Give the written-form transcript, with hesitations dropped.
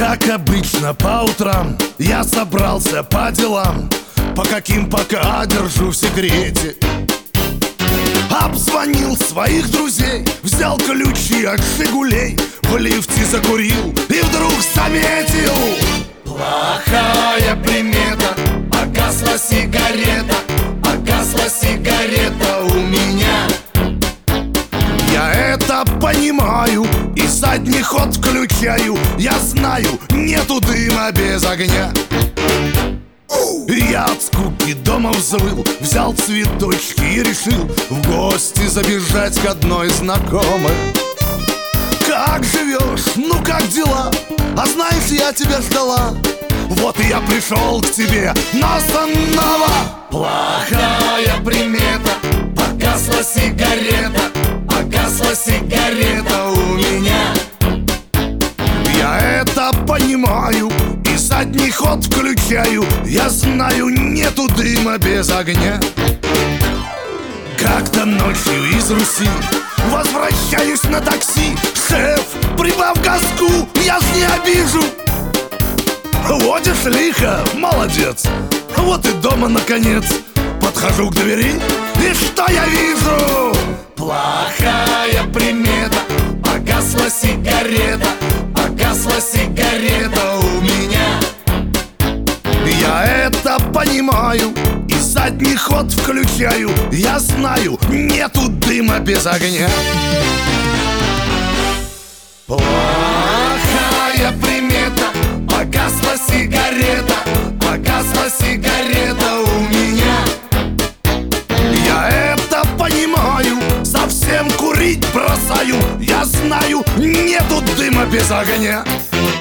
Как обычно по утрам я собрался по делам, по каким пока держу в секрете. Обзвонил своих друзей, взял ключи от «Жигулей», в лифте закурил и вдруг заметил: плохая примета, погасла сигарета, погасла сигарета у меня. Я это понимаю и задний ход включаю. Я знаю, нету дыма без огня. Я от скуки дома взвыл, взял цветочки и решил в гости забежать к одной знакомой. Как живешь? Ну как дела? А знаешь, я тебя ждала. Вот и я пришел к тебе, но снова. Плохая примета, погасла сигарета, погасла сигарета у меня. Я это понимаю и задний ход включаю. Я знаю, нету дыма без огня. Как-то ночью из Руси возвращаюсь на такси. Шеф, прибавь газку, я ж не обижу. Водишь лихо, молодец. Вот и дома наконец. Подхожу к двери, и что я вижу? Плохая примета, погасла сигарета, погасла сигарета у меня. Я это понимаю и задний ход включаю. Я знаю, нету дыма без огня. Плохая примета, погасла сигарета, погасла сигарета у меня. Я это понимаю, совсем курить бросаю. Я знаю, нету дыма без огня.